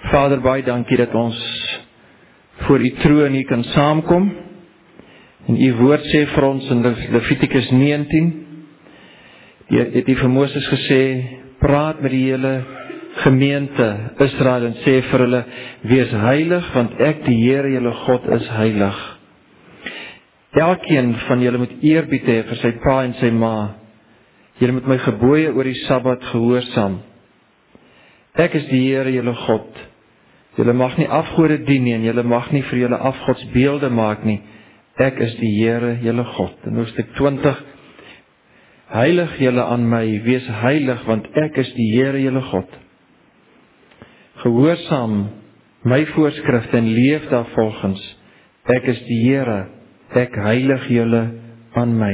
Vader, baie dankie dat ons voor u troon hier kan saamkom. En u woord sê vir ons in Levitikus 19, het u vir Moses gesê, praat met die hele gemeente Israel en sê vir hulle, wees heilig, want ek die Here julle God is heilig. Elkeen van julle moet eerbied hê vir sy pa en sy ma. Julle moet my gebooie oor die Sabbat gehoorsaam. Ek is die Here julle God. Julle mag nie afgode dien nie, en julle mag nie vir julle afgodsbeelde maak nie. Ek is die Here julle God. In hoofstuk 20, heilig julle aan my, wees heilig, want ek is die Here julle God. Gehoorsaam my voorskrifte en leef daarvolgens. Ek is die Here, ek heilig julle aan my.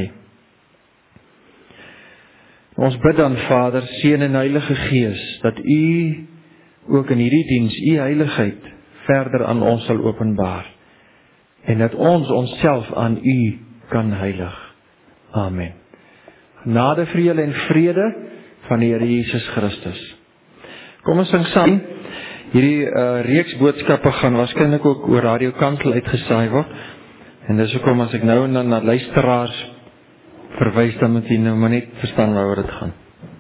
Ons bid dan, Vader, Seun en Heilige Gees, dat u ook in hierdie diens u heiligheid verder aan ons sal openbaar, en dat ons onsself aan u kan heilig. Amen. Genade vir julle en vrede van die Here Jesus Christus. Kom ons sing saam. Hierdie reeks boodskappe gaan waarskynlik ook oor Radio Kansel uitgesaai word, en dis hoekom as ek nou en dan na luisteraars verwys, dan moet jy nou maar net verstaan waaroor dit gaan.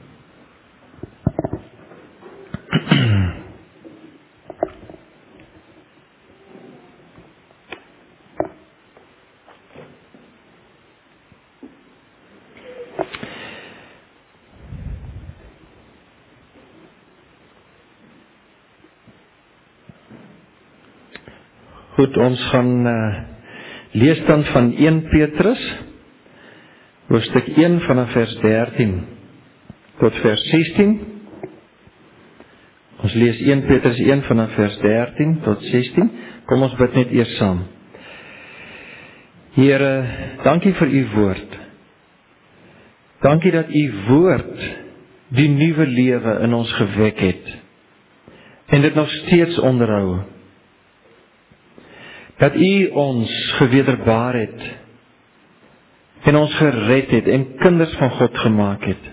Goed, ons gaan lees dan van 1 Petrus, hoofstuk 1 vanaf vers 13 tot vers 16. Ons lees 1 Petrus 1 vanaf vers 13 tot 16. Kom ons bid net eers saam. Here, dankie vir u woord. Dankie dat u woord die nuwe lewe in ons gewek het, en dit nog steeds onderhou. Dat u ons gewederbaar het, en ons gered het, en kinders van God gemaak het.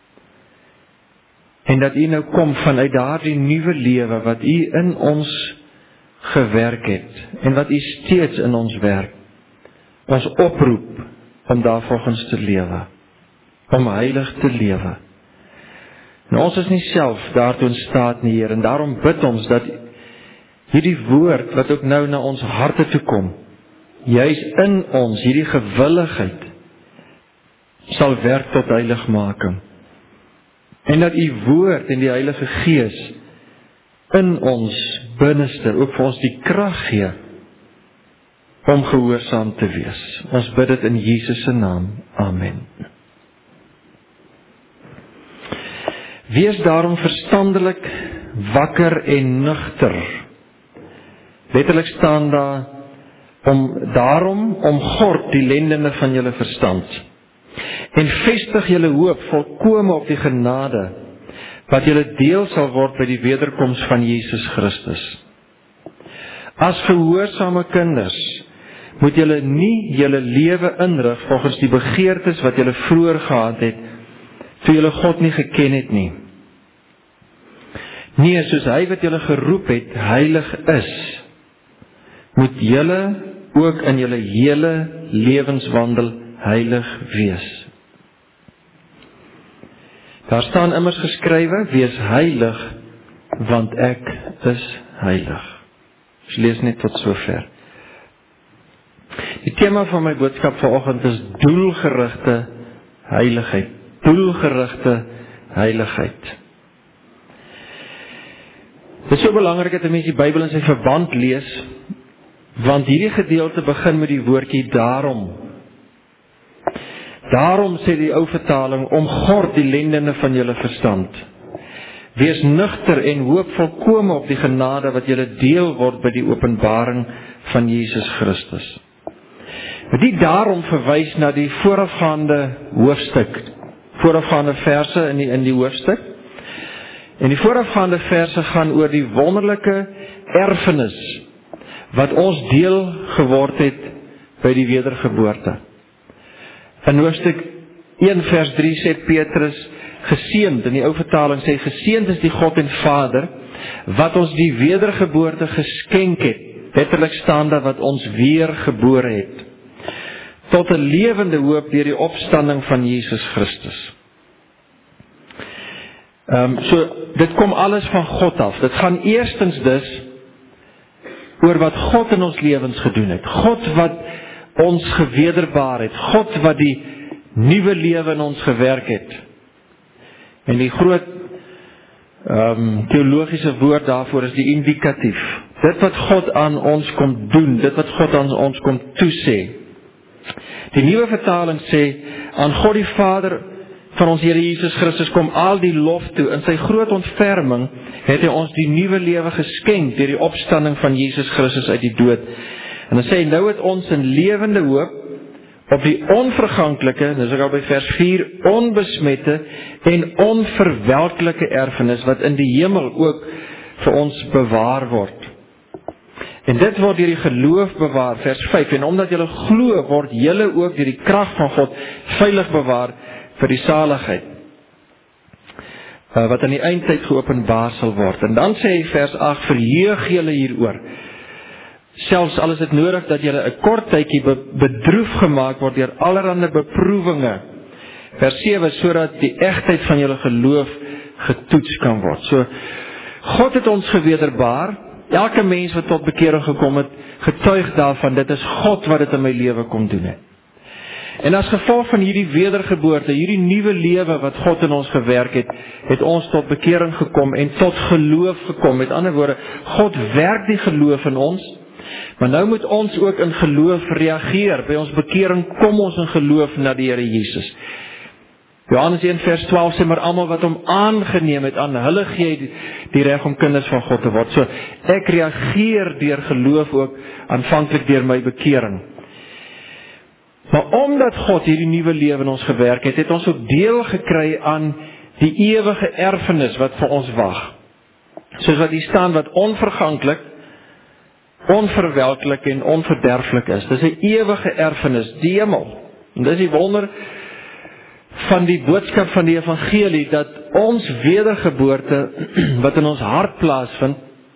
En dat u nou kom vanuit daardie nuwe lewe, wat u in ons gewerk het, en wat u steeds in ons werk, ons oproep, om daarvolgens te lewe, om heilig te lewe. En ons is nie self daartoe in staat nie, Heer, en daarom bid ons, dat hierdie woord, wat ook nou na ons harte toe kom, juis in ons, hierdie gewilligheid, sal werk tot heiligmaking. En dat u woord en die Heilige Gees in ons binneste ook vir ons die krag gee om gehoorsaam te wees. Ons bid dit in Jesus se naam. Amen. Wees daarom verstandelik, wakker en nugter. Letterlik staan daar, om gord die lendene van julle verstand. En vestig julle hoop volkome op die genade, wat julle deel sal word by die wederkoms van Jesus Christus. As gehoorsame kinders, moet julle nie julle lewe inrig volgens die begeertes wat julle vroeër gehad het, toe julle God nie geken het nie. Nee, soos hy wat julle geroep het, heilig is, moet julle ook in julle hele lewenswandel heilig wees. Daar staan immers geskrywe, wees heilig, want ek is heilig. Ons lees net tot sover. Die tema van my boodskap vanoggend is doelgerigte heiligheid. Doelgerigte heiligheid. Dit is so belangrik dat 'n mens die Bybel in sy verband lees, want hierdie gedeelte begin met die woordjie daarom. Daarom sê die ou vertaling, omgord die lendene van julle verstand. Wees nugter en hoop volkome op die genade wat julle deel word by die openbaring van Jesus Christus. Die daarom verwys na die voorafgaande hoofstuk, voorafgaande verse in die hoofstuk. En die voorafgaande verse gaan oor die wonderlike erfenis wat ons deel geword het by die wedergeboorte. In hoofstuk 1 vers 3 sê Petrus, geseënd, in die ou vertaling sê, geseënd is die God en Vader wat ons die wedergeboorte geskenk het, letterlik staan daar wat ons weergebore het, tot 'n lewende hoop deur die opstanding van Jesus Christus. So, dit kom alles van God af. Dit gaan eerstens dus oor wat God in ons lewens gedoen het. God wat ons gewederbaar het. God wat die nuwe lewe in ons gewerk het. En die groot teologiese woord daarvoor is die indikatief. Dit wat God aan ons kom doen, dit wat God aan ons kom toesê. Die nuwe vertaling sê, aan God die Vader van ons Here Jesus Christus kom al die lof toe. In sy groot ontferming het hy ons die nuwe lewe geskenk deur die opstanding van Jesus Christus uit die dood. En dan sê hy, nou het ons 'n lewende hoop op die onverganklike, dis ook al by vers 4, onbesmette en onverwelklike erfenis wat in die hemel ook vir ons bewaar word. En dit word deur die geloof bewaar, vers 5, en omdat julle glo, word julle ook deur die krag van God veilig bewaar vir die saligheid, wat aan die eindtyd geopenbaar sal word. En dan sê hy vers 8, verheug julle hieroor, selfs al is dit nodig dat julle 'n kort tydjie bedroef gemaak word deur allerlei beproewinge, vers 7, sodat die egtheid van julle geloof getoets kan word. So, God het ons gewederbaar. Elke mens wat tot bekering gekom het, getuig daarvan, dit is God wat dit in my lewe kom doen het. En as gevolg van hierdie wedergeboorte, hierdie nuwe lewe wat God in ons gewerk het, het ons tot bekering gekom en tot geloof gekom. Met ander woorde, God werk die geloof in ons, maar nou moet ons ook in geloof reageer. By ons bekering kom ons in geloof na die Here Jesus. Johannes 1 vers 12 sê, maar almal wat hom aangeneem het, aan hulle gee hy die reg om kinders van God te word. So, ek reageer deur geloof ook, aanvanklik deur my bekering. Maar omdat God hierdie nuwe lewe in ons gewerk het, het ons ook deel gekry aan die ewige erfenis wat vir ons wag. Soos wat hier staan, wat onverganklik, onverwelklik en onverderflik is. Dis 'n ewige erfenis, die hemel. En dis die wonder van die boodskap van die evangelie, dat ons wedergeboorte, wat in ons hart plaasvind,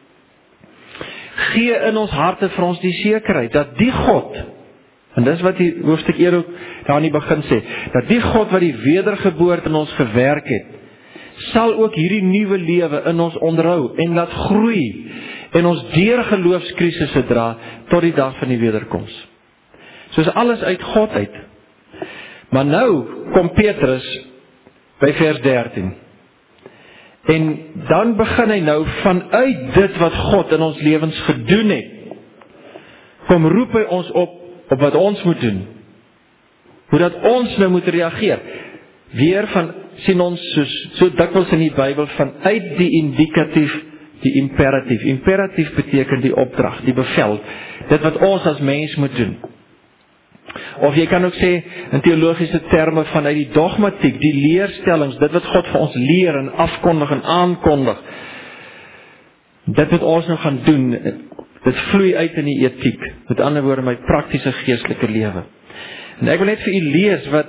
gee in ons harte vir ons die sekerheid, dat die God, en dis wat die hoofstuk 1 ook daar in die begin sê, dat die God wat die wedergeboorte in ons gewerk het, sal ook hierdie nuwe lewe in ons onderhou, en laat groei, en ons deur geloofskrisisse dra, tot die dag van die wederkoms. Soos alles uit God uit. Maar nou kom Petrus by vers 13. En dan begin hy nou vanuit dit wat God in ons lewens gedoen het, kom roep hy ons op wat ons moet doen. Hoe dat ons nou moet reageer. Weer van, sien ons so dikwels in die Bybel, vanuit die indikatief, die imperatief. Imperatief beteken die opdrag, die bevel, dit wat ons as mens moet doen. Of jy kan ook sê, in teologiese terme, vanuit die dogmatiek, die leerstellings, dit wat God vir ons leer en afkondig en aankondig. Dit wat ons nou gaan doen, dit vloei uit in die etiek, met ander woorde my praktiese geestelike lewe. En ek wil net vir u lees wat,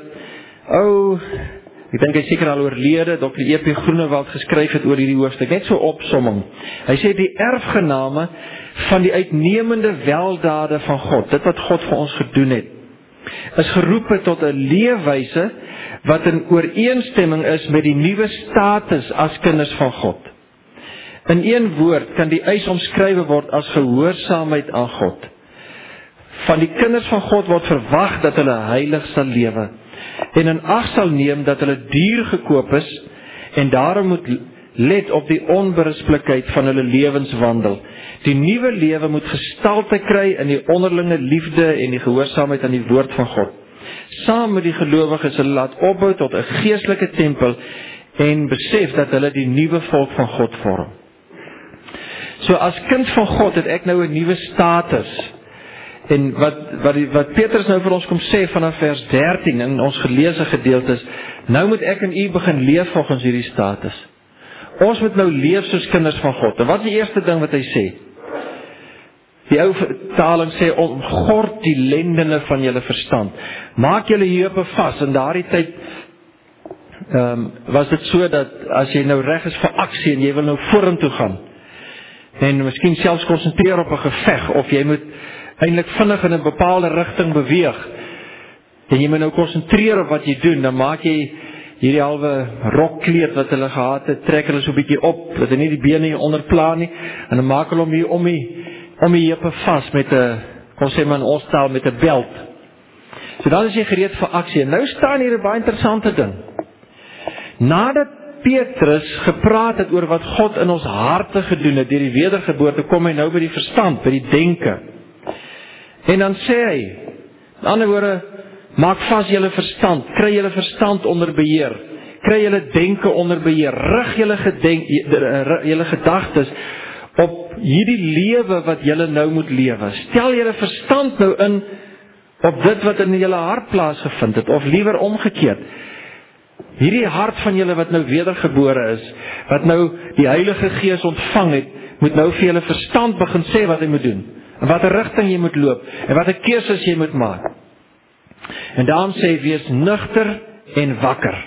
ek dink hy seker al oorlede, Dr. E.P. Groenewald geskryf het oor hierdie hoofstuk, net so opsomming. Hy sê die erfgename van die uitnemende weldade van God, dit wat God vir ons gedoen het, is geroepe tot 'n leefwyse wat in ooreenstemming is met die nuwe status as kinders van God. In een woord kan die eis omskrywe word as gehoorsaamheid aan God. Van die kinders van God word verwag dat hulle heilig sal lewe en in ag sal neem dat hulle duur gekoop is en daarom moet let op die onberisplikheid van hulle lewenswandel. Die nuwe lewe moet gestalte kry in die onderlinge liefde en die gehoorsaamheid aan die woord van God. Saam met die gelowiges hulle laat opbou tot 'n geestelike tempel en besef dat hulle die nuwe volk van God vorm. So as kind van God het ek nou 'n nuwe status. En wat Petrus nou vir ons kom sê vanaf vers 13 in ons geleesde gedeeltes, nou moet ek en u begin leef volgens hierdie status. Ons moet nou leef soos kinders van God. En wat is die eerste ding wat hy sê? Die ou vertaling sê, omgord die lendene van julle verstand. Maak julle heupe vas. In daardie tyd was dit so dat as jy nou reg is vir aksie en jy wil nou vorentoe gaan, en miskien selfs konsentreer op 'n geveg, of jy moet eintlik vinnig in 'n bepaalde rigting beweeg, en jy moet nou konsentreer op wat jy doen, dan maak jy hierdie halwe rokkleed wat hulle gehad het, trek hulle so 'n bietjie op, dat hy nie die bene hier onderplaan nie, en dan maak hulle hom hier om die heupe vas met 'n, kom sê maar in ons taal, met 'n belt. So dan is jy gereed vir aksie. En nou staan hier 'n baie interessante ding. Nadat Petrus gepraat het oor wat God in ons harte gedoen het deur die wedergeboorte, kom hy nou by die verstand, by die denke. En dan sê hy, met ander woorde, maak vas julle verstand, kry julle verstand onder beheer, kry julle denke onder beheer, rig julle gedagtes op hierdie lewe wat julle nou moet lewe. Stel julle verstand nou in op dit wat in julle hart plaasgevind het, of liewer omgekeerd. Hierdie hart van julle wat nou wedergebore is, wat nou die Heilige Gees ontvang het, moet nou vir julle verstand begin sê wat hy moet doen, en wat 'n rigting jy moet loop, en wat 'n keuses jy moet maak. En daarom sê hy, wees nugter en wakker.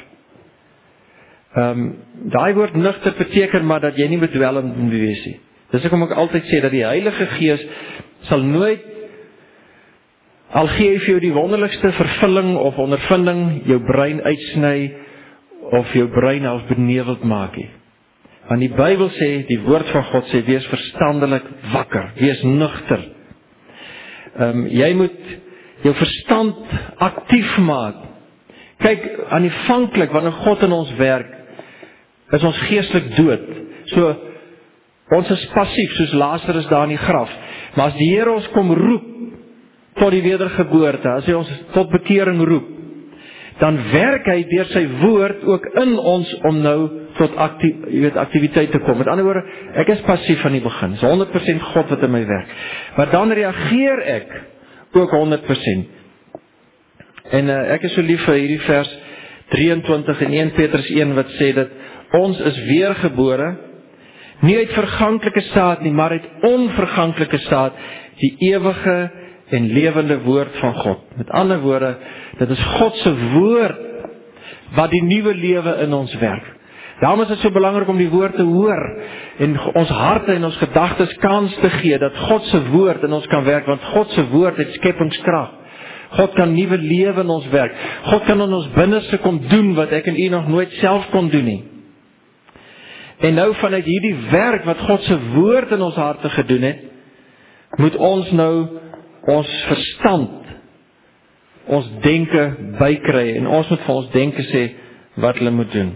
Daai woord nugter beteken maar dat jy nie bedwelmd moet wees nie. Dis hoekom ek altyd sê dat die Heilige Gees sal nooit, al gee hy vir jou die wonderlikste vervulling of ondervinding, jou brein uitsny of jou brein als beneveld maak nie. Want die Bybel sê, die woord van God sê, wees verstandelik wakker, wees nugter. Jy moet jou verstand aktief maak. Kyk, aanvanklik wanneer God in ons werk, is ons geestelik dood. So, ons is passief, soos Lazarus daar in die graf. Maar as die Here ons kom roep tot die wedergeboorte, as hy ons tot bekering roep, dan werk hy deur sy woord ook in ons om nou tot aktiwiteit te kom. Met ander woorde, ek is passief van die begin. Dis 100% God wat in my werk. Maar dan reageer ek ook 100%. En ek is so lief vir hierdie vers 23 in 1 Petrus 1 wat sê dat ons is weergebore, nie uit verganklike saad nie, maar uit onverganklike saad, die ewige en lewende woord van God. Met ander woorde, dit is God se woord wat die nuwe lewe in ons werk. Daarom is dit so belangrik om die woord te hoor en ons harte en ons gedagtes kans te gee dat God se woord in ons kan werk, want God se woord het skepingskrag. God kan nuwe lewe in ons werk. God kan in ons binneste kom doen wat ek en u nog nooit self kon doen nie. En nou vanuit hierdie werk wat God se woord in ons harte gedoen het, moet ons nou ons verstand, ons denke bykry, en ons moet vir ons denke sê wat hulle moet doen.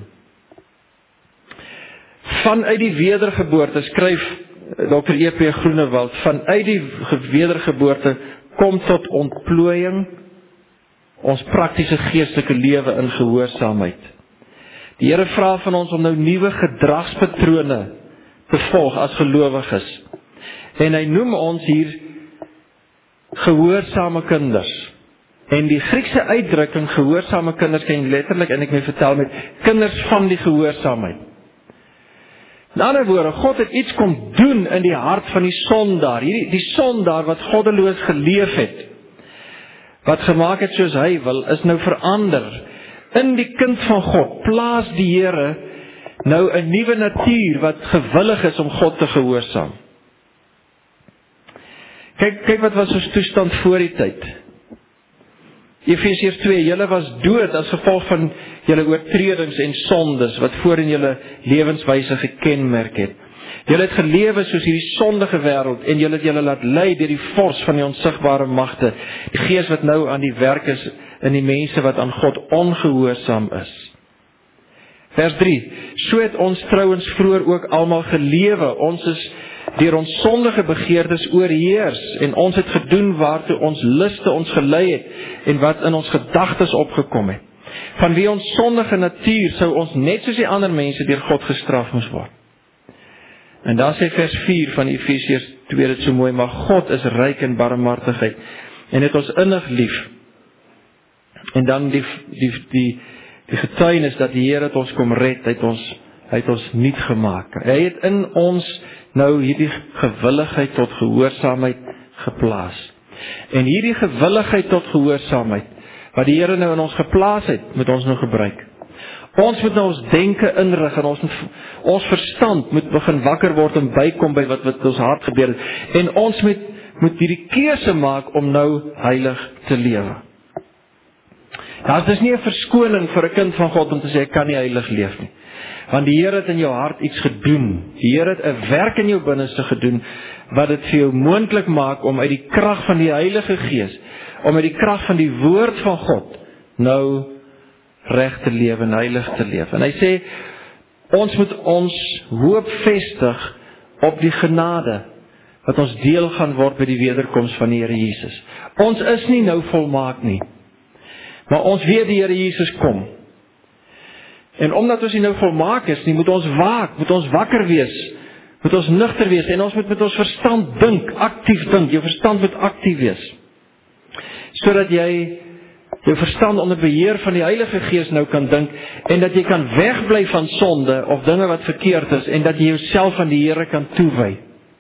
Vanuit die wedergeboorte, skryf Dr. E.P. Groenewald, vanuit die wedergeboorte kom tot ontplooiing ons praktiese geestelike lewe in gehoorsaamheid. Die Here vra van ons om nou nuwe gedragspatrone te volg as gelowiges. En hy noem ons hier gehoorsame kinders. En die Griekse uitdrukking gehoorsame kinders kan letterlik, en ek moet vertel met kinders van die gehoorsaamheid. In ander woorde, God het iets kom doen in die hart van die sondaar, die sondaar wat goddeloos geleef het, wat gemaak het soos hy wil, is nou verander. In die kind van God plaas die Here nou 'n nuwe natuur wat gewillig is om God te gehoorsaam. Kyk wat was ons toestand voor die tyd. Efesiërs 2, julle was dood as gevolg van julle oortredings en sondes wat voorheen julle lewenswyse gekenmerk het. Julle het gelewe soos hierdie sondige wêreld en julle het julle laat lei deur die vors van die onsigbare magte, die gees wat nou aan die werk is in die mense wat aan God ongehoorsaam is. Vers 3, so het ons trouens vroeër ook almal gelewe, ons is deur ons sondige begeertes oorheers, en ons het gedoen waartoe ons liste ons gelei het, en wat in ons gedagtes opgekom het. Van wie ons sondige natuur sou ons net soos die ander mense deur God gestraf moes word. En dan sê vers 4 van Efesiërs 2 dit so mooi, maar God is ryk in barmhartigheid, en het ons innig lief. En dan die getuienis dat die Here het ons kom red, hy het ons nuut gemaak. Hy het in ons nou hierdie gewilligheid tot gehoorsaamheid geplaas. En hierdie gewilligheid tot gehoorsaamheid, wat die Here nou in ons geplaas het, moet ons nou gebruik. Ons moet nou ons denke inrig en ons verstand moet begin wakker word en bykom by wat ons hart gebeur het. En ons moet hierdie keuse maak om nou heilig te lewe. Dit is nie 'n verskoning vir 'n kind van God om te sê ek kan nie heilig leef nie. Want die Here het in jou hart iets gedoen. Die Here het 'n werk in jou binneste gedoen wat dit vir jou moontlik maak om uit die krag van die Heilige Gees, om uit die krag van die woord van God nou reg te lewe en heilig te leef. En hy sê ons moet ons hoop vestig op die genade wat ons deel gaan word by die wederkoms van die Here Jesus. Ons is nie nou volmaak nie. Maar ons weet die Here Jesus kom. En omdat ons nie nou volmaak is nie, moet ons waak, moet ons wakker wees, moet ons nugter wees en ons moet met ons verstand dink, aktief dink. Jou verstand moet aktief wees. Sodat jy jou verstand onder beheer van die Heilige Gees nou kan dink en dat jy kan wegbly van sonde of dinge wat verkeerd is en dat jy jouself aan die Here kan toewy.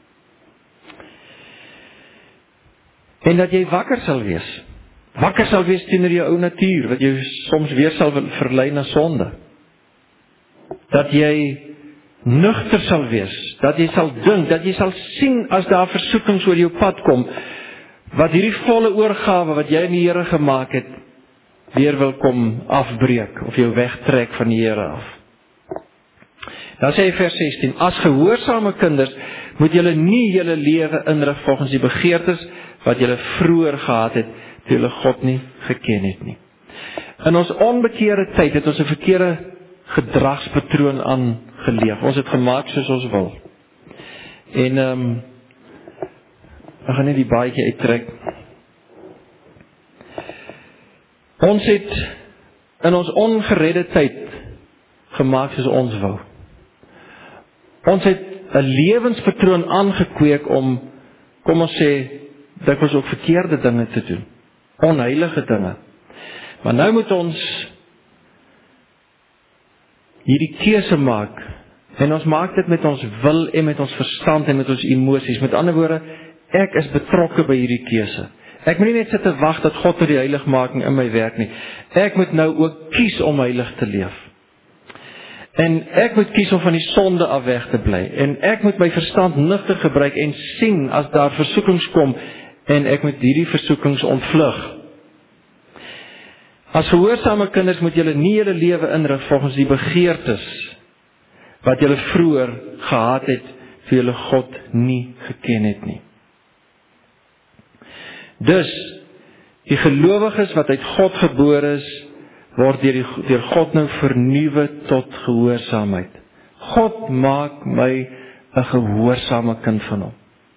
En dat jy wakker sal wees. Wakker sal wees teenoor jou ou natuur wat jou soms weer sal verlei na sonde. Dat jy nugter sal wees, dat jy sal dink, dat jy sal sien as daar versoekings oor jou pad kom, wat hierdie volle oorgawe wat jy in die Here gemaak het, weer wil kom afbreek, of jou wegtrek van die Here af. Dan sê hy vers 16, as gehoorsame kinders, moet julle nie julle lewe inrig volgens die begeertes, wat julle vroeër gehad het, toe julle God nie geken het nie. In ons onbekeerde tyd het ons 'n verkeerde gedragspatroon aangeleef. Ons het gemaak soos ons wil. En ek gaan net die baadjie uittrek. Ons het in ons ongeredde tyd gemaak soos ons wou. Ons het 'n lewenspatroon aangekweek om, kom ons sê, dikwels ook verkeerde dinge te doen. Onheilige dinge. Maar nou moet ons hierdie keuse maak. En ons maak dit met ons wil en met ons verstand en met ons emosies. Met ander woorde, ek is betrokke by hierdie keuse. Ek moet nie net sit te wag dat God tot die heiligmaking in my werk nie. Ek moet nou ook kies om heilig te leef. En ek moet kies om van die sonde af weg te bly. En ek moet my verstand nugter gebruik en sien as daar versoekings kom en ek moet hierdie versoekings ontvlug. As gehoorsame kinders moet julle nie julle lewe inrig volgens die begeertes wat julle vroeër gehad het vir julle God nie geken het nie. Dus, die gelowiges wat uit God gebore is, word deur God nou vernuwe tot gehoorsaamheid. God maak my 'n gehoorsame kind van hom.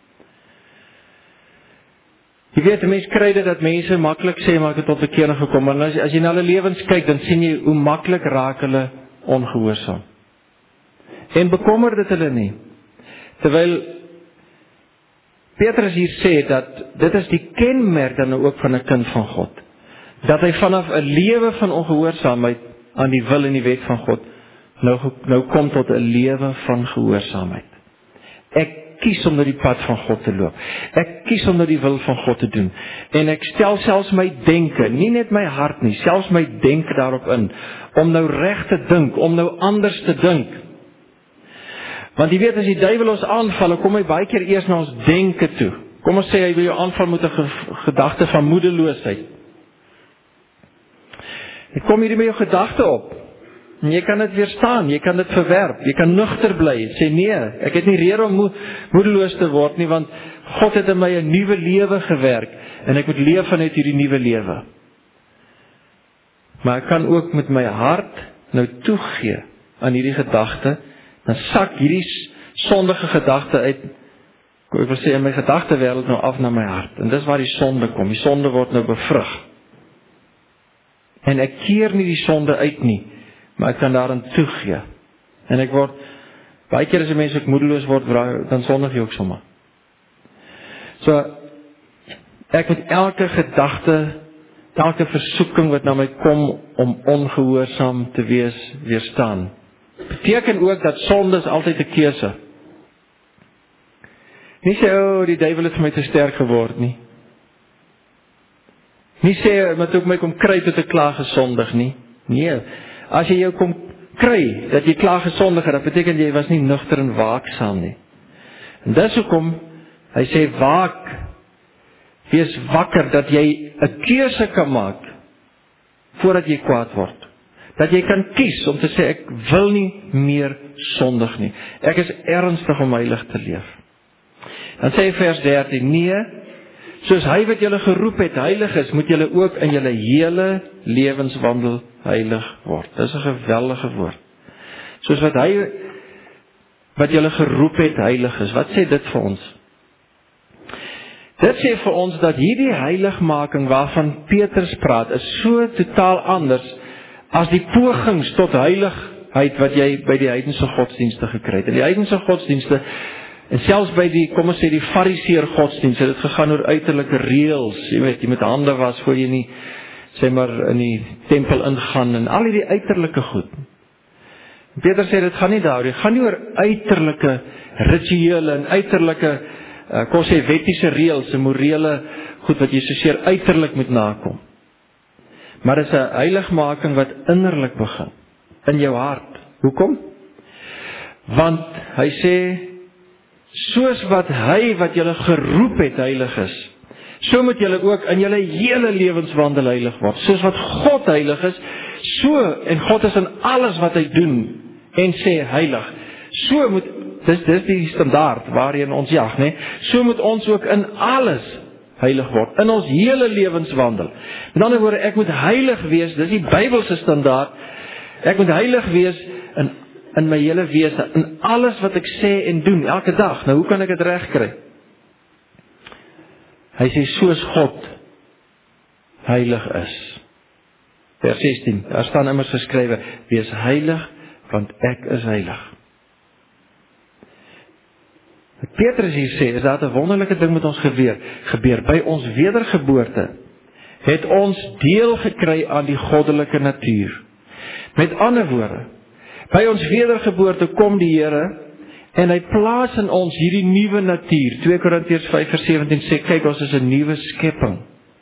Jy weet, mense kry dit dat mense maklik sê, maar ek het tot bekering gekom, maar as jy na hulle lewens kyk, dan sien jy hoe maklik raak hulle ongehoorsaam. En bekommer dit hulle nie. Terwyl Petrus hier sê dat dit is die kenmerk dan ook van 'n kind van God. Dat hy vanaf 'n lewe van ongehoorsaamheid aan die wil en die wet van God nou kom tot 'n lewe van gehoorsaamheid. Ek kies om na die pad van God te loop. Ek kies om na die wil van God te doen. En ek stel selfs my denke, nie net my hart nie, selfs my denke daarop in, om nou reg te dink, om nou anders te dink. Want jy weet, as die duiwel ons aanval, dan kom hy baie keer eers na ons denke toe. Kom ons sê, hy wil jou aanval met 'n gedagte van moedeloosheid. Hy kom hierdie met jou gedagte op. En jy kan dit weerstaan, jy kan dit verwerp, jy kan nugter bly, sê nee, ek het nie rede om moedeloos te word nie, want God het in my 'n nuwe lewe gewerk, en ek moet leef vanuit hierdie nuwe lewe. Maar ek kan ook met my hart nou toegee aan hierdie gedagte, dan sak hierdie sondige gedagte uit, ek wil sê in my gedagtewêreld nou af na my hart, en dis waar die sonde kom, die sonde word nou bevrug. En ek keer nie die sonde uit nie, maar ek kan daarin toegee. En ek word, baie keer as 'n mens ook moedeloos word, dan sondig jy ook sommer. So, ek moet elke gedagte, elke versoeking wat na my kom om ongehoorsaam te wees, weerstaan. Beteken ook dat sonde is altyd 'n keuse. Nie sê, die duiwel het vir my te sterk geword nie. Nie sê, met ook my kom kry tot 'n klaar gesondig nie. Nee, as jy jou kom kry, dat jy klaar gesondig het, dat beteken jy was nie nugter en waaksaam nie. En dis hoekom hy sê waak, wees wakker, dat jy 'n keuse kan maak, voordat jy kwaad word. Dat jy kan kies om te sê, ek wil nie meer sondig nie. Ek is ernstig om heilig te leef. Dan sê vers 13, nee, soos hy wat julle geroep het, heilig is, moet julle ook in julle hele lewenswandel heilig word. Dis 'n geweldige woord. Soos wat hy wat julle geroep het, heilig is. Wat sê dit vir ons? Dit sê vir ons dat hierdie heiligmaking waarvan Petrus praat, is so totaal anders as die pogings tot heiligheid wat jy by die heidense godsdienste gekry het. In die heidense godsdienste, en selfs by die, kom ons sê, die fariseer godsdienste, dit gegaan oor uiterlike reëls, jy weet, jy met hande was voor jy nie, sê maar, in die tempel ingaan, en al die uiterlike goed. Petrus sê, dit gaan nie daaroor, dit gaan nie oor uiterlike rituele, en uiterlike, kom sê, wettiese reëls, en morele goed, wat jy soseer uiterlik moet nakom. Maar dit is 'n heiligmaking wat innerlik begin, in jou hart. Hoekom? Want hy sê, soos wat hy wat julle geroep het heilig is, so moet julle ook in julle hele lewenswandel heilig word. Soos wat God heilig is, so, en God is in alles wat hy doen, en sê heilig. So moet, dis die standaard waarin ons jag, nee? So moet ons ook in alles heilig word, in ons hele lewenswandel. Met ander woorde, ek moet heilig wees, dis die Bybelse standaard, ek moet heilig wees in my hele wese, in alles wat ek sê en doen, elke dag. Nou, hoe kan ek dit reg kry? Hy sê, soos God heilig is. Vers 16, daar staan immers geskrywe, wees heilig, want ek is heilig. Wat Petrus hier sê, is dat 'n wonderlike ding met ons gebeur. By ons wedergeboorte het ons deel gekry aan die goddelike natuur. Met ander woorde, by ons wedergeboorte kom die Here en hy plaas in ons hierdie nuwe natuur. 2 Korintiërs 5:17 sê, kyk, ons is 'n nuwe skepping.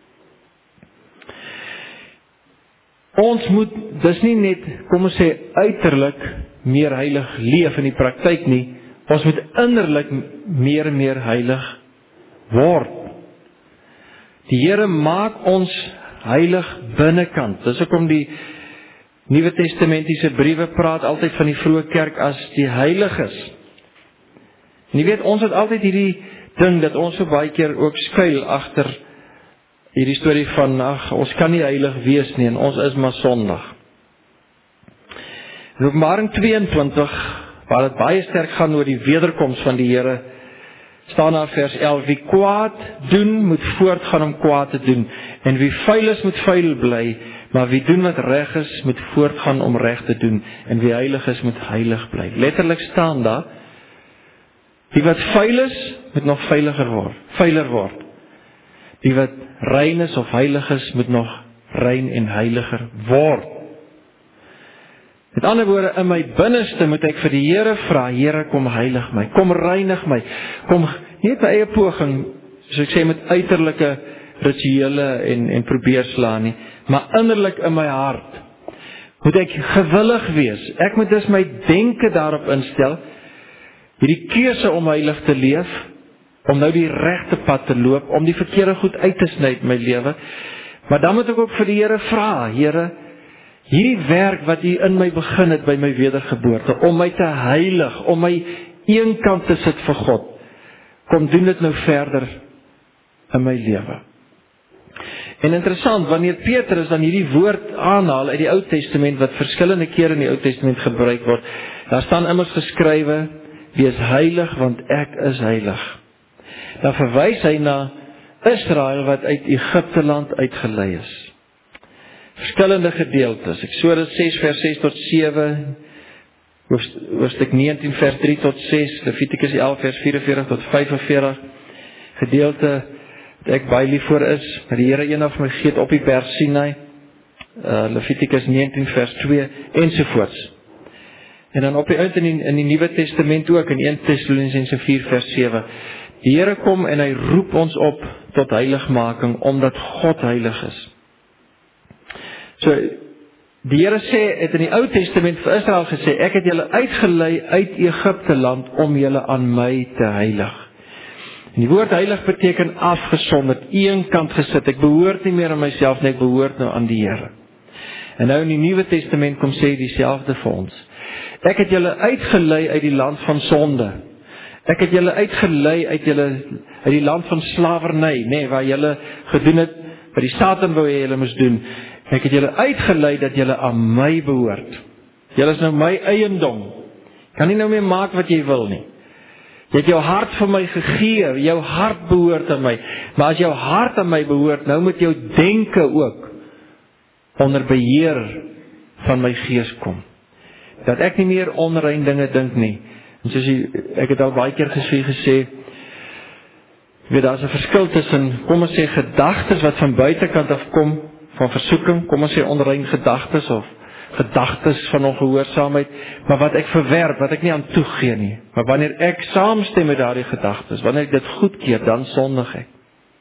Ons moet dis nie net, kom ons sê, uiterlik meer heilig leef in die praktyk nie. Ons moet innerlik meer en meer heilig word. Die Here maak ons heilig binnekant. Dis hoekom die Nuwe Testamentiese briewe praat altyd van die vroeë kerk as die heiliges. En jy weet, ons het altyd hierdie ding dat ons so baie keer ook skuil agter hierdie storie van, ons kan nie heilig wees nie en ons is maar sondig. In Openbaring 22, waar het baie sterk gaan oor die wederkoms van die Here, staan daar vers 11, wie kwaad doen, moet voortgaan om kwaad te doen, en wie vuil is, moet vuil bly, maar wie doen wat reg is, moet voortgaan om reg te doen, en wie heilig is, moet heilig bly. Letterlik staan daar, die wat vuil is, moet nog vuiler word. Die wat rein is of heilig is, moet nog rein en heiliger word. Met ander woorde, in my binneste moet ek vir die Here vra, Here, kom heilig my, kom reinig my, kom nie by eie poging, soos ek sê, met uiterlike rituele en probeer slaan nie, maar innerlik in my hart moet ek gewillig wees. Ek moet dus my denke daarop instel, hierdie keuse om heilig te leef, om nou die regte pad te loop, om die verkeerde goed uit te sny in my lewe, maar dan moet ek ook vir die Here vra, Here, hierdie werk wat U in my begin het by my wedergeboorte, om my te heilig, om my eenkant te sit vir God, kom doen dit nou verder in my lewe. En interessant, wanneer Petrus dan hierdie woord aanhaal uit die Ou Testament, wat verskillende kere in die Ou Testament gebruik word, daar staan immers geskrywe, wees heilig, want ek is heilig. Dan verwys hy na Israel wat uit Egipte land uitgelei is. Verskillende gedeeltes, Eksodus 6 vers 6 tot 7, hoofstuk 19 vers 3 tot 6, Levitikus 11 vers 44 tot 45, gedeelte wat ek baie lief voor is, wat die Here eendag vir my gee op die berg Sinai, Levitikus 19 vers 2, ensovoorts. En dan op die uit in die Nuwe Testament ook, in 1 Tessalonisense 4 vers 7, die Here kom en hy roep ons op tot heiligmaking, omdat God heilig is. So, Die Here het in die Ou Testament vir Israel gesê, ek het julle uitgelei uit Egipte land om julle aan my te heilig. En die woord heilig beteken afgesonderd, een kant gesit. Ek behoort nie meer aan myself nie, ek behoort nou aan die Here. En nou in die Nuwe Testament kom sê dieselfde vir ons. Ek het julle uitgelei uit die land van sonde. Ek het julle uitgelei uit die land van slawerny, waar julle gedoen het, wat die Satan wou hê julle moes doen. Ek het julle uitgelei dat julle aan my behoort. Julle is nou my eiendom. Kan nie nou meer maak wat jy wil nie. Jy het jou hart vir my gegee, jou hart behoort aan my. Maar as jou hart aan my behoort, nou moet jou denke ook onder beheer van my gees kom. Dat ek nie meer onrein dinge dink nie. En soos ek het al baie keer gesê, daar is 'n verskil tussen, kom ons sê, gedagtes wat van buitekant af kom, van versoeking, kom ons sê onrein gedagtes of gedagtes van ongehoorsaamheid, maar wat ek verwerp, wat ek nie aan toegee nie. Maar wanneer ek saamstem met daardie gedagtes, wanneer ek dit goedkeur, dan sondig ek.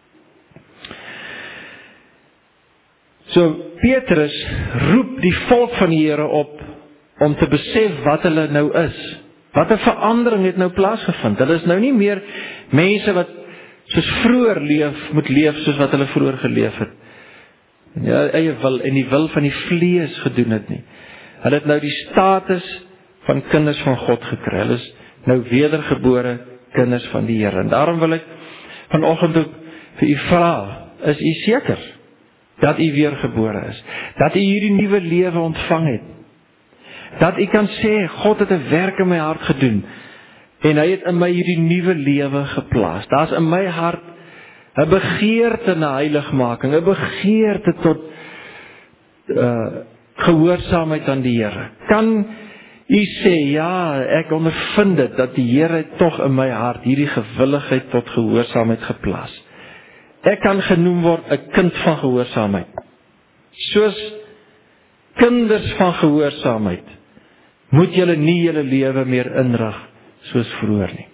So Petrus roep die volk van die Here op om te besef wat hulle nou is. Wat 'n verandering het nou plaasgevind. Hulle is nou nie meer mense wat soos vroeër moet leef soos wat hulle vroeër geleef het. En die eie wil en die wil van die vlees gedoen het nie. Hulle het nou die status van kinders van God gekry. Hulle is nou wedergebore kinders van die Here. En daarom wil ek vanoggend ook vir u vra, is u seker dat u weergebore is? Dat u hierdie nuwe lewe ontvang het? Dat u kan sê, God het 'n werk in my hart gedoen, en hy het in my hierdie nuwe lewe geplaas. Daar's in my hart 'n begeerte na heiligmaking, 'n begeerte tot gehoorsaamheid aan die Here. Kan u sê, ja, ek ondervind dit, dat die Here tog in my hart hierdie gewilligheid tot gehoorsaamheid geplaas. Ek kan genoem word 'n kind van gehoorsaamheid. Soos kinders van gehoorsaamheid, moet julle nie julle lewe meer inrig soos vroeër nie.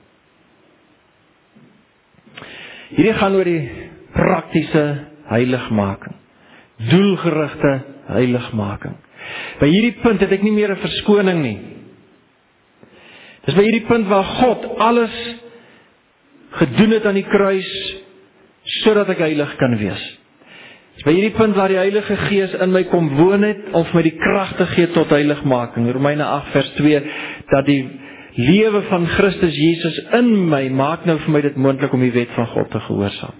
Hierdie gaan oor die praktiese heiligmaking, doelgerigte heiligmaking. By hierdie punt het ek nie meer 'n verskoning nie. Dis by hierdie punt waar God alles gedoen het aan die kruis, sodat ek heilig kan wees. Dis by hierdie punt waar die Heilige Gees in my kom woon het, om vir my die krag te gee tot heiligmaking. Romeine 8 vers 2, dat die lewe van Christus Jesus in my, maak nou vir my dit moontlik om die wet van God te gehoorsaam.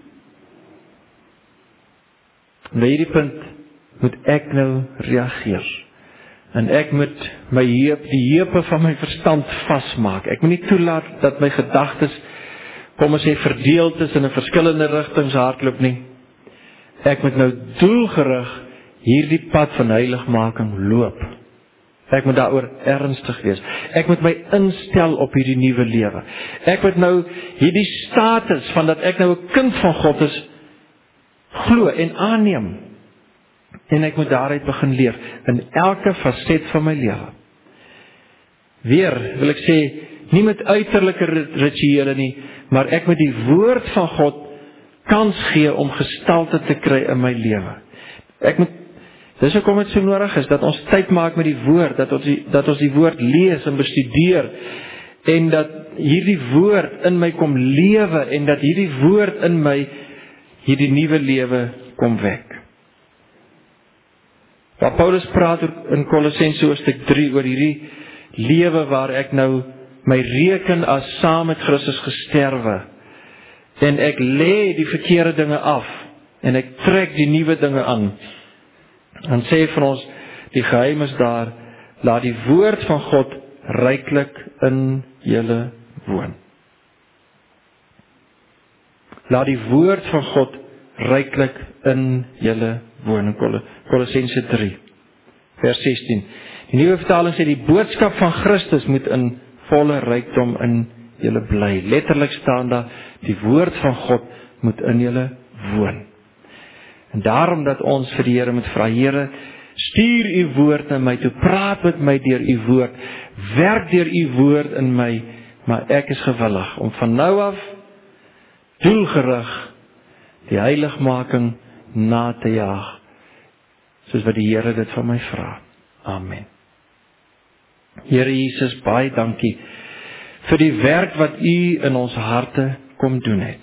En by hierdie punt moet ek nou reageer. En ek moet die heupe van my verstand vasmaak. Ek moet nie toelaat dat my gedagtes, kom ons sê, verdeeld is in 'n verskillende rigtings hardloop nie. Ek moet nou doelgerig hierdie pad van heiligmaking loop. Ek moet daaroor ernstig wees. Ek moet my instel op hierdie nuwe lewe. Ek moet nou hierdie status van dat ek nou 'n kind van God is, glo en aanneem. En ek moet daaruit begin leef in elke faset van my lewe. Weer wil ek sê, nie met uiterlike rituele nie, maar ek moet die woord van God kans gee om gestalte te kry in my lewe. Dis hoekom dit so nodig is, dat ons tyd maak met die woord, dat ons die woord lees en bestudeer, en dat hierdie woord in my kom lewe, en dat hierdie woord in my hierdie nuwe lewe kom wek. Waar Paulus praat in Kolossense hoofstuk 3 oor hierdie lewe waar ek nou my reken as saam met Christus gesterwe, en ek lê die verkeerde dinge af, en ek trek die nuwe dinge aan. Dan sê vir ons, die geheim is daar, laat die woord van God ryklik in julle woon. Laat die woord van God ryklik in julle woon. Kolossense 3, vers 16. Die nuwe vertaling sê, die boodskap van Christus moet in volle rykdom in julle bly. Letterlik staan daar, die woord van God moet in julle woon. En daarom dat ons vir die Here moet vra, Here, stuur u woord na my toe, praat met my deur u woord, werk deur u woord in my, maar ek is gewillig om van nou af doelgerig die heiligmaking na te jaag, soos wat die Here dit van my vra. Amen. Here Jesus, baie dankie vir die werk wat U in ons harte kom doen het.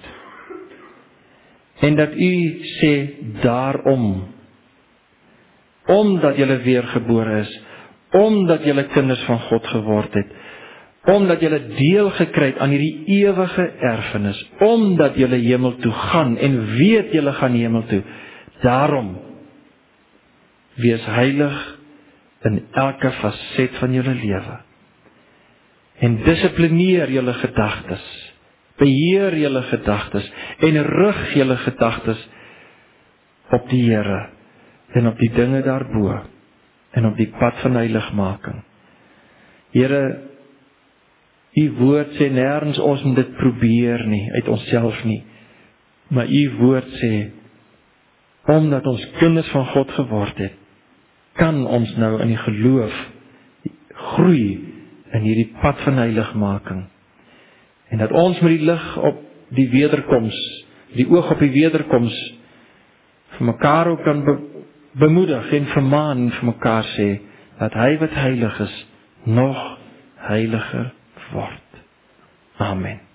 En dat U sê daarom, omdat julle weergebore is, omdat julle kinders van God geword het, omdat julle deel gekry het aan hierdie ewige erfenis, omdat julle hemel toe gaan en weet julle gaan hemel toe, daarom wees heilig in elke faset van julle lewe. En dissiplineer julle gedagtes, beheer julle gedagtes en rig julle gedagtes op die Here en op die dinge daarbo en op die pad van heiligmaking. Here, U woord sê nêrens ons moet dit probeer nie, uit onsself nie, maar U woord sê, omdat ons kinders van God geword het, kan ons nou in die geloof groei in hierdie pad van heiligmaking. En dat ons met die lig op die wederkoms, die oog op die wederkoms, vir mekaar ook kan bemoedig en vermaan en vir mekaar sê, dat hy wat heilig is, nog heiliger word. Amen.